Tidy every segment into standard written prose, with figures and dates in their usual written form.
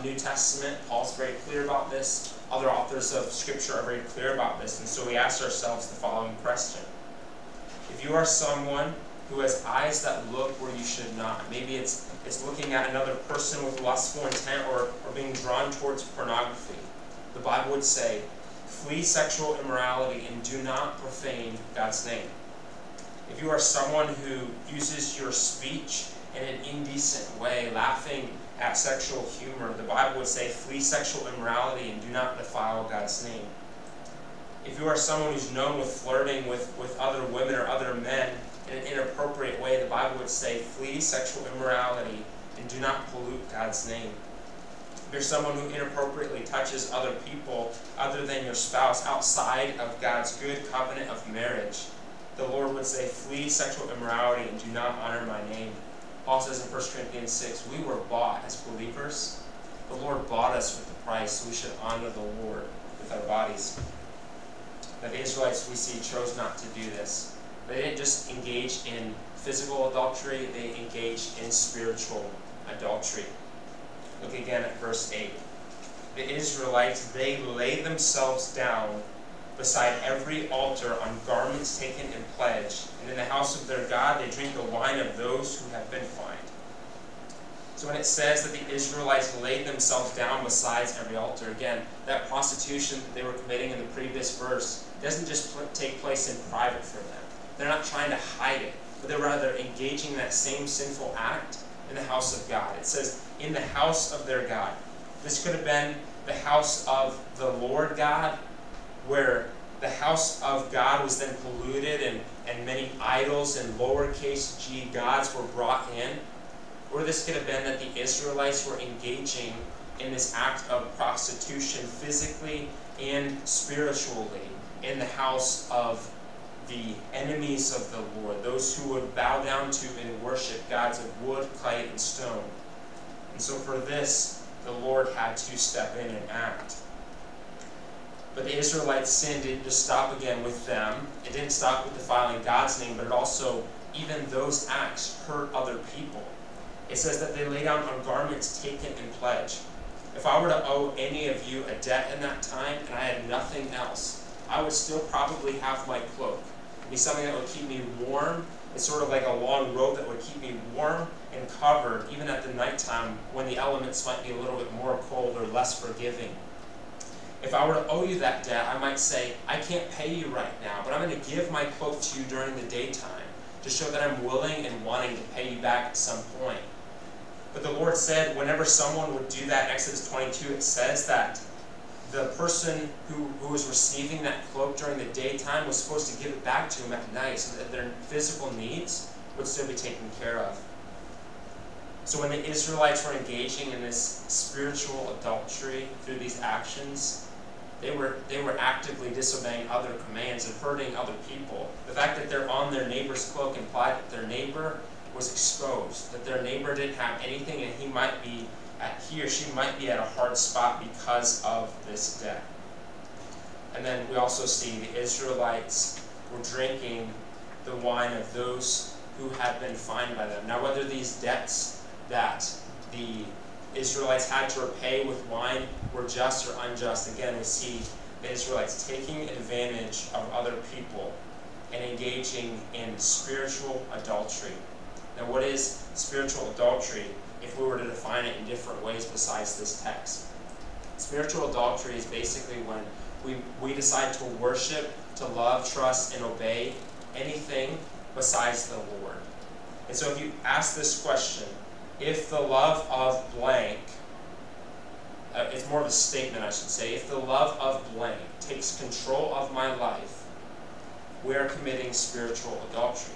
New Testament, Paul's very clear about this. Other authors of Scripture are very clear about this. And so we ask ourselves the following question. If you are someone who has eyes that look where you should not, maybe it's looking at another person with lustful intent or being drawn towards pornography, the Bible would say, flee sexual immorality and do not profane God's name. If you are someone who uses your speech in an indecent way, laughing at sexual humor, the Bible would say, flee sexual immorality and do not defile God's name. If you are someone who's known with flirting with other women or other men in an inappropriate way, the Bible would say, flee sexual immorality and do not pollute God's name. If you're someone who inappropriately touches other people other than your spouse outside of God's good covenant of marriage, the Lord would say, flee sexual immorality and do not honor my name. Paul says in 1 Corinthians 6, we were bought as believers. The Lord bought us with a price, so we should honor the Lord with our bodies. Now, the Israelites, we see, chose not to do this. They didn't just engage in physical adultery, they engaged in spiritual adultery. Look again at verse 8. The Israelites, they laid themselves down beside every altar on garments taken in pledge, and in the house of their God they drink the wine of those who have been fined. So when it says that the Israelites laid themselves down beside every altar, again, that prostitution that they were committing in the previous verse doesn't just take place in private for them. They're not trying to hide it, but they're rather engaging in that same sinful act in the house of God. It says, in the house of their God. This could have been the house of the Lord God, where the house of God was then polluted and many idols and lowercase g gods were brought in. Or this could have been that the Israelites were engaging in this act of prostitution physically and spiritually in the house of the enemies of the Lord, those who would bow down to and worship gods of wood, clay, and stone. And so for this, the Lord had to step in and act. But the Israelites' sin didn't just stop again with them. It didn't stop with defiling God's name, but it also, even those acts, hurt other people. It says that they lay down on garments taken in pledge. If I were to owe any of you a debt in that time and I had nothing else, I would still probably have my cloak. It'd be something that would keep me warm. It's sort of like a long robe that would keep me warm and covered, even at the nighttime when the elements might be a little bit more cold or less forgiving. If I were to owe you that debt, I might say, I can't pay you right now, but I'm going to give my cloak to you during the daytime to show that I'm willing and wanting to pay you back at some point. But the Lord said whenever someone would do that, in Exodus 22, it says that the person who was receiving that cloak during the daytime was supposed to give it back to him at night so that their physical needs would still be taken care of. So when the Israelites were engaging in this spiritual adultery through these actions, they were actively disobeying other commands and hurting other people. The fact that they're on their neighbor's cloak implied that their neighbor was exposed, that their neighbor didn't have anything, and he or she might be at a hard spot because of this debt. And then we also see the Israelites were drinking the wine of those who had been fined by them. Now, whether these debts that the Israelites had to repay with wine were just or unjust, again, we see the Israelites taking advantage of other people and engaging in spiritual adultery. Now, what is spiritual adultery if we were to define it in different ways besides this text? Spiritual adultery is basically when we decide to worship, to love, trust, and obey anything besides the Lord. And so if you ask this question, if the love of blank, it's more of a statement I should say, if the love of blank takes control of my life, we are committing spiritual adultery.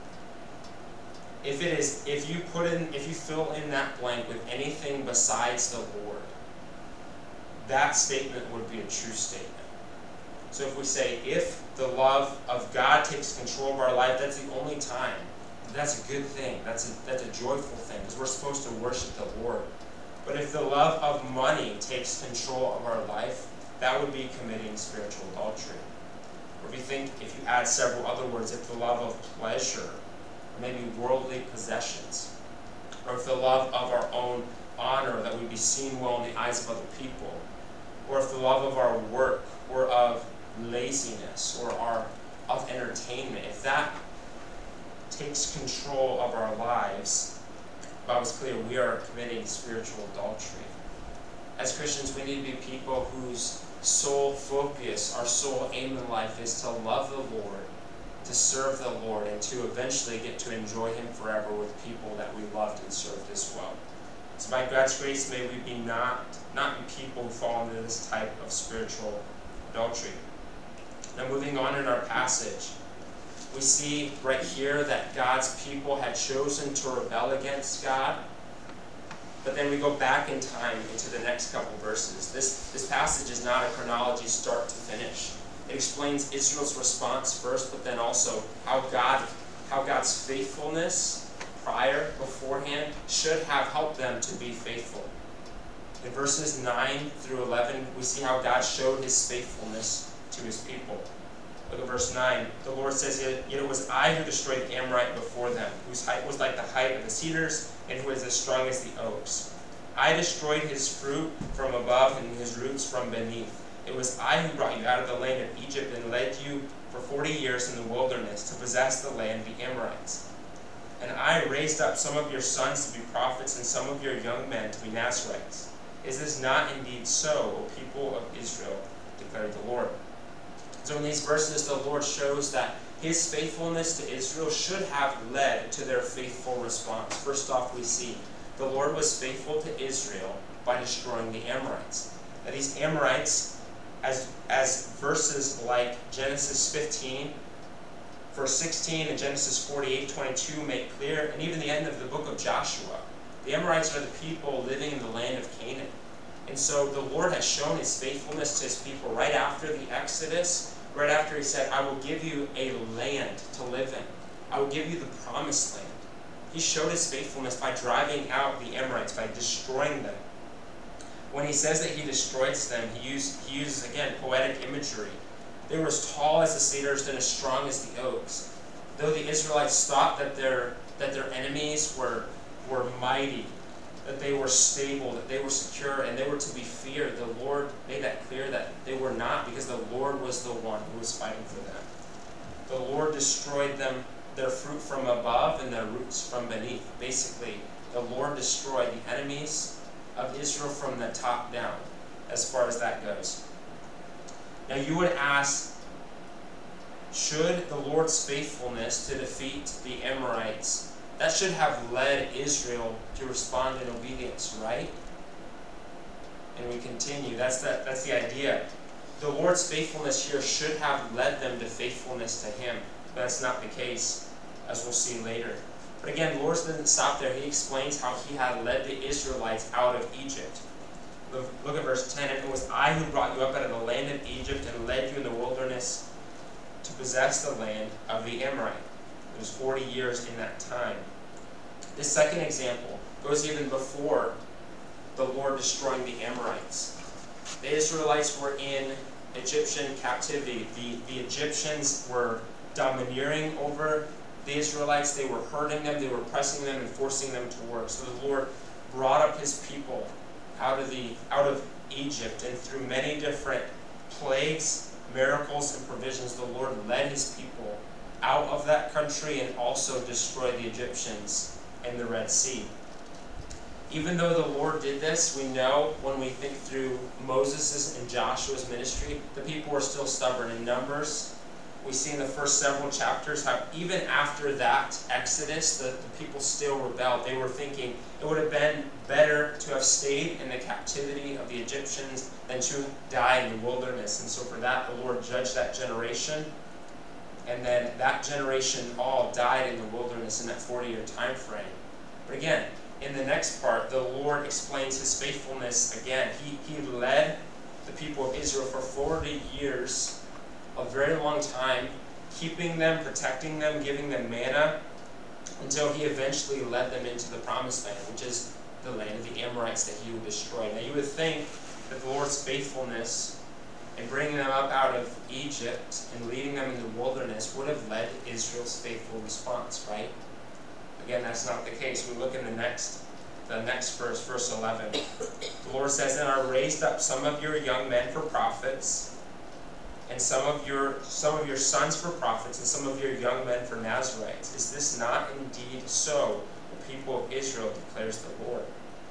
If you fill in that blank with anything besides the Lord, that statement would be a true statement. So if we say, if the love of God takes control of our life, that's the only time. That's a good thing. That's a joyful thing, because we're supposed to worship the Lord. But if the love of money takes control of our life, that would be committing spiritual adultery. Or if you add several other words, if the love of pleasure, maybe worldly possessions, or if the love of our own honor, that we be seen well in the eyes of other people, or if the love of our work, or of laziness, or of entertainment, if that takes control of our lives, the Bible's clear, we are committing spiritual adultery. As Christians, we need to be people whose sole focus, our sole aim in life is to love the Lord, to serve the Lord, and to eventually get to enjoy Him forever with people that we loved and served as well. So by God's grace, may we be not be people who fall into this type of spiritual adultery. Now moving on in our passage, we see right here that God's people had chosen to rebel against God. But then we go back in time into the next couple verses. This passage is not a chronology start to finish. It explains Israel's response first, but then also how God's faithfulness beforehand, should have helped them to be faithful. In verses 9 through 11, we see how God showed His faithfulness to His people. Look at verse 9. The Lord says, Yet it was I who destroyed the Amorite before them, whose height was like the height of the cedars, and who is as strong as the oaks. I destroyed his fruit from above and his roots from beneath. It was I who brought you out of the land of Egypt and led you for 40 years in the wilderness to possess the land of the Amorites. And I raised up some of your sons to be prophets and some of your young men to be Nazirites. Is this not indeed so, O people of Israel, declared the Lord? So in these verses, the Lord shows that His faithfulness to Israel should have led to their faithful response. First off, we see the Lord was faithful to Israel by destroying the Amorites. Now these Amorites, as verses like Genesis 15, verse 16, and Genesis 48:22 make clear, and even the end of the book of Joshua, the Amorites are the people living in the land of Canaan. And so the Lord has shown His faithfulness to His people right after the Exodus, right after He said, I will give you a land to live in. I will give you the promised land. He showed His faithfulness by driving out the Amorites, by destroying them. When He says that He destroys them, He uses, again, poetic imagery. They were as tall as the cedars and as strong as the oaks. Though the Israelites thought that their enemies were mighty, that they were stable, that they were secure, and they were to be feared, the Lord made that clear that they were not, because the Lord was the one who was fighting for them. The Lord destroyed them, their fruit from above and their roots from beneath. Basically, the Lord destroyed the enemies of Israel from the top down, as far as that goes. Now you would ask, should the Lord's faithfulness to defeat the Amorites, that should have led Israel to respond in obedience, right? And we continue. That's the idea. The Lord's faithfulness here should have led them to faithfulness to Him. But that's not the case, as we'll see later. But again, the Lord doesn't stop there. He explains how He had led the Israelites out of Egypt. Look at verse 10. It was I who brought you up out of the land of Egypt and led you in the wilderness to possess the land of the Amorite. It was 40 years in that time. This second example goes even before the Lord destroying the Amorites. The Israelites were in Egyptian captivity. The Egyptians were domineering over the Israelites. They were hurting them. They were pressing them and forcing them to work. So the Lord brought up His people out of Egypt, and through many different plagues, miracles, and provisions, the Lord led His people out of that country and also destroyed the Egyptians in the Red Sea. Even though the Lord did this, we know when we think through Moses' and Joshua's ministry, the people were still stubborn. In Numbers, we see in the first several chapters how even after that Exodus, the people still rebelled. They were thinking it would have been better to have stayed in the captivity of the Egyptians than to die in the wilderness. And so for that, the Lord judged that generation. And then that generation all died in the wilderness in that 40-year time frame. But again, in the next part, the Lord explains His faithfulness again. He led the people of Israel for 40 years, a very long time, keeping them, protecting them, giving them manna, until He eventually led them into the promised land, which is the land of the Amorites that He would destroy. Now you would think that the Lord's faithfulness in bringing them up out of Egypt and leading them in the wilderness would have led to Israel's faithful response, right? Again, that's not the case. We look in the next the next verse, verse 11. The Lord says, "And I raised up some of your young men for prophets, and some of your sons for prophets, and some of your young men for Nazarites. Is this not indeed so? The people of Israel declares the Lord."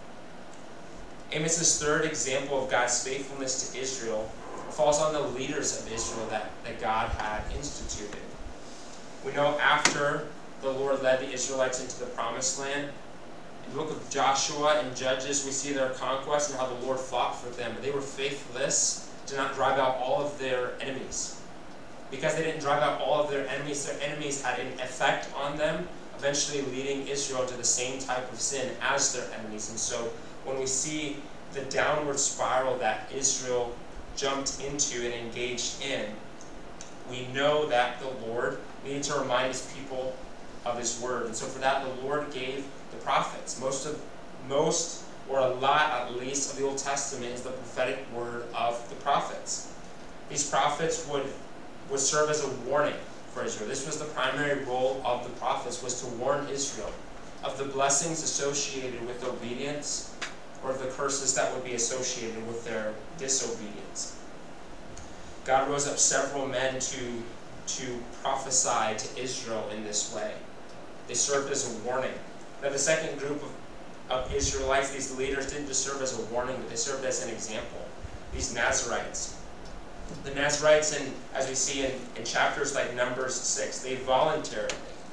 Amos's third example of God's faithfulness to Israel falls on the leaders of Israel that God had instituted. We know after the Lord led the Israelites into the promised land, in the book of Joshua and Judges, we see their conquest and how the Lord fought for them. But they were faithless to not drive out all of their enemies. Because they didn't drive out all of their enemies had an effect on them, eventually leading Israel to the same type of sin as their enemies. And so when we see the downward spiral that Israel jumped into and engaged in, we know that the Lord needed to remind his people of his word. And so for that, the Lord gave the prophets. Most, or a lot at least, of the Old Testament is the prophetic word of the prophets. These prophets would serve as a warning for Israel. This was the primary role of the prophets, was to warn Israel of the blessings associated with obedience, or of the curses that would be associated with their disobedience. God rose up several men to prophesy to Israel in this way. They served as a warning. Now the second group of Israelites, these leaders, didn't just serve as a warning, but they served as an example. These Nazarites. The Nazarites, as we see in chapters like Numbers 6, they voluntarily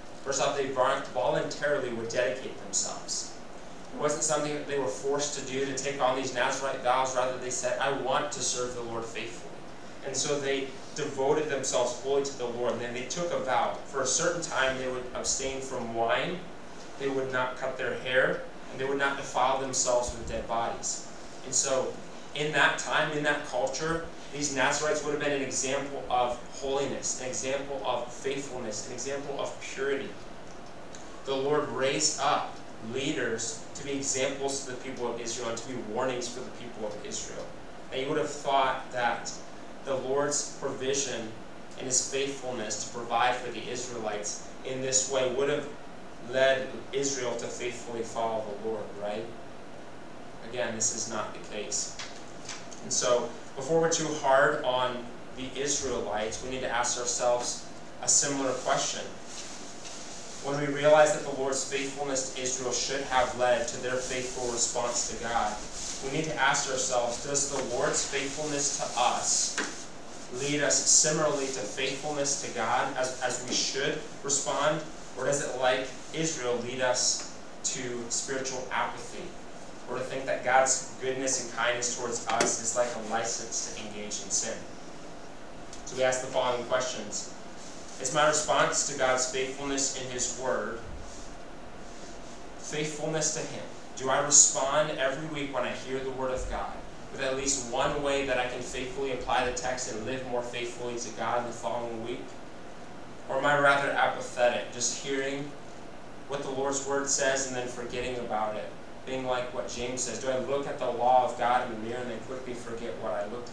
would dedicate themselves. It wasn't something that they were forced to do, to take on these Nazarite vows. Rather, they said, "I want to serve the Lord faithfully." And so they devoted themselves fully to the Lord. And then they took a vow. For a certain time, they would abstain from wine. They would not cut their hair. And they would not defile themselves with dead bodies. And so in that time, in that culture, these Nazarites would have been an example of holiness, an example of faithfulness, an example of purity. The Lord raised up leaders to be examples to the people of Israel and to be warnings for the people of Israel. And you would have thought that the Lord's provision and his faithfulness to provide for the Israelites in this way would have led Israel to faithfully follow the Lord, right? Again, this is not the case. And so, before we're too hard on the Israelites, we need to ask ourselves a similar question. When we realize that the Lord's faithfulness to Israel should have led to their faithful response to God, we need to ask ourselves, does the Lord's faithfulness to us lead us similarly to faithfulness to God as we should respond? Or does it, like Israel, lead us to spiritual apathy? Or to think that God's goodness and kindness towards us is like a license to engage in sin? So we ask the following questions. Is my response to God's faithfulness in his word faithfulness to him? Do I respond every week when I hear the word of God with at least one way that I can faithfully apply the text and live more faithfully to God in the following week? Or am I rather apathetic, just hearing what the Lord's word says and then forgetting about it? Being like what James says, do I look at the law of God in the mirror and then quickly forget what I looked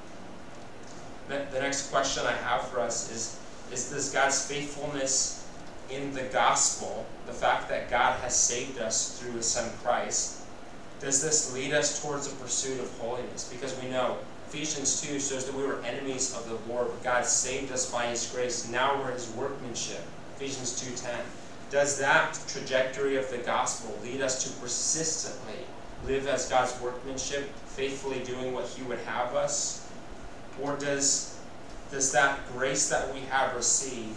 like? The next question I have for us is this God's faithfulness in the gospel, the fact that God has saved us through his Son Christ, does this lead us towards a pursuit of holiness? Because we know Ephesians 2 shows that we were enemies of the Lord, but God saved us by his grace. Now we're his workmanship. Ephesians 2:10. Does that trajectory of the gospel lead us to persistently live as God's workmanship, faithfully doing what he would have us? Or does that grace that we have received,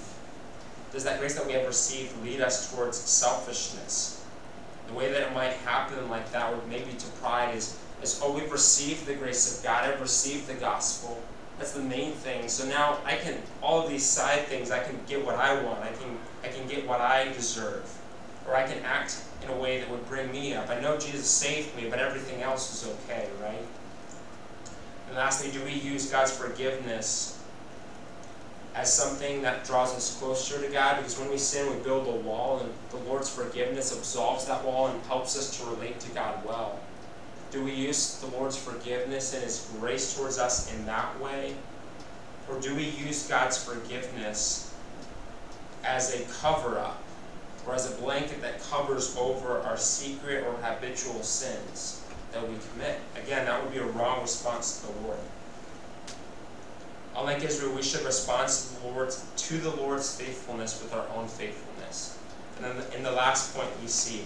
lead us towards selfishness? The way that it might happen like that, or maybe to pride, is we've received the grace of God, I've received the gospel. That's the main thing. So now all of these side things, I can get what I want. I can get what I deserve. Or I can act in a way that would bring me up. I know Jesus saved me, but everything else is okay, right? And lastly, do we use God's forgiveness as something that draws us closer to God? Because when we sin, we build a wall, and the Lord's forgiveness absolves that wall and helps us to relate to God well. Do we use the Lord's forgiveness and his grace towards us in that way? Or do we use God's forgiveness as a cover-up or as a blanket that covers over our secret or habitual sins that we commit. Again, that would be a wrong response to the Lord. Unlike Israel, we should respond to the Lord's faithfulness with our own faithfulness. And then in the last point we see,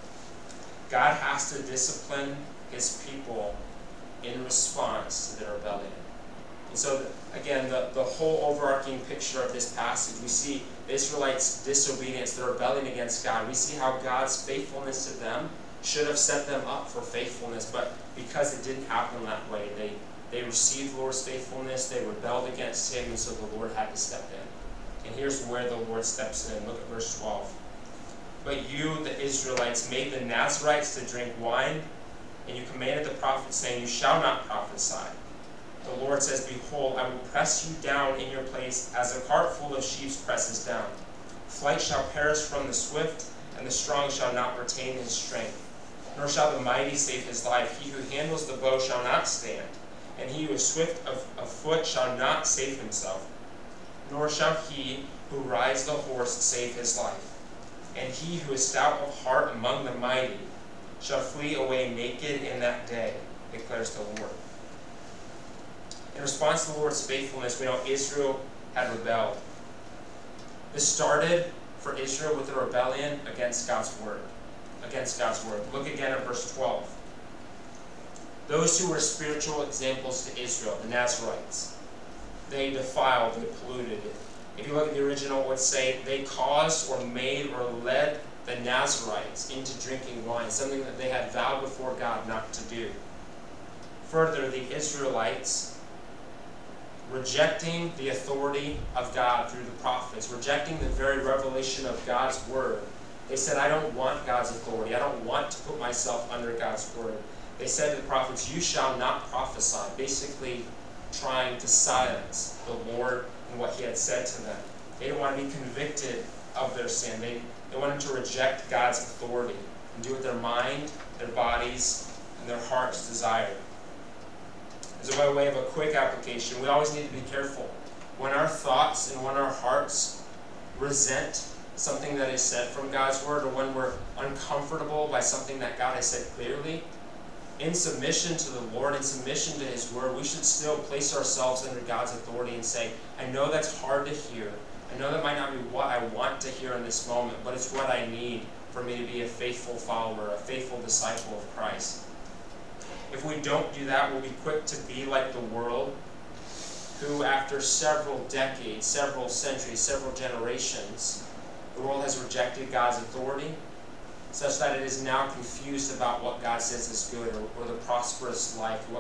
God has to discipline his people in response to their rebellion. And so, again, the whole overarching picture of this passage, we see the Israelites' disobedience, their rebellion against God. We see how God's faithfulness to them should have set them up for faithfulness, but because it didn't happen that way, they received the Lord's faithfulness, they rebelled against him, and so the Lord had to step in. And here's where the Lord steps in. Look at verse 12. But you, the Israelites, made the Nazarites to drink wine, and you commanded the prophets, saying, you shall not prophesy. The Lord says, behold, I will press you down in your place as a cart full of sheaves presses down. Flight shall perish from the swift, and the strong shall not retain his strength. Nor shall the mighty save his life. He who handles the bow shall not stand, and he who is swift of foot shall not save himself. Nor shall he who rides the horse save his life. And he who is stout of heart among the mighty shall flee away naked in that day, declares the Lord. In response to the Lord's faithfulness, we know Israel had rebelled. This started for Israel with a rebellion against God's word. Look again at verse 12. Those who were spiritual examples to Israel, the Nazarites, they defiled, they polluted it. If you look at the original, it would say they caused or made or led the Nazarites into drinking wine, something that they had vowed before God not to do. Further, the Israelites, rejecting the authority of God through the prophets, rejecting the very revelation of God's word, they said, I don't want God's authority. I don't want to put myself under God's word. They said to the prophets, you shall not prophesy, basically trying to silence the Lord and what he had said to them. They didn't want to be convicted of their sin. They wanted to reject God's authority and do what their mind, their bodies, and their hearts desired. As a way of a quick application, we always need to be careful. When our thoughts and when our hearts resent something that is said from God's word, or when we're uncomfortable by something that God has said clearly, in submission to the Lord, in submission to his word, we should still place ourselves under God's authority and say, I know that's hard to hear. I know that might not be what I want to hear in this moment, but it's what I need for me to be a faithful follower, a faithful disciple of Christ. If we don't do that, we'll be quick to be like the world, who after several decades, several centuries, several generations, the world has rejected God's authority, such that it is now confused about what God says is good, or the prosperous life,